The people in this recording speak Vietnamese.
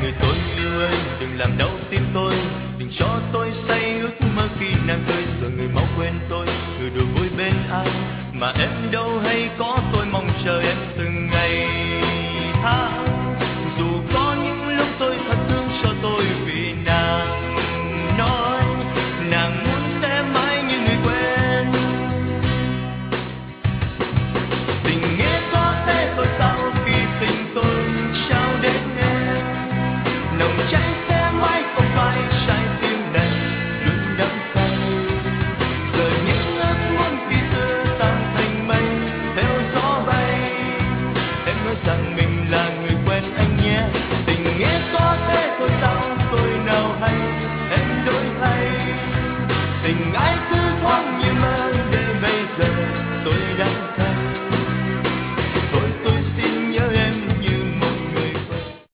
người tôi yêu ơi, đừng làm đau tim tôi, đừng cho tôi say ước mơ khi nàng cười. Rồi người mau quên tôi, người đùa vui bên ai, mà em đâu hay có tôi mong chờ em từng ngày tháng.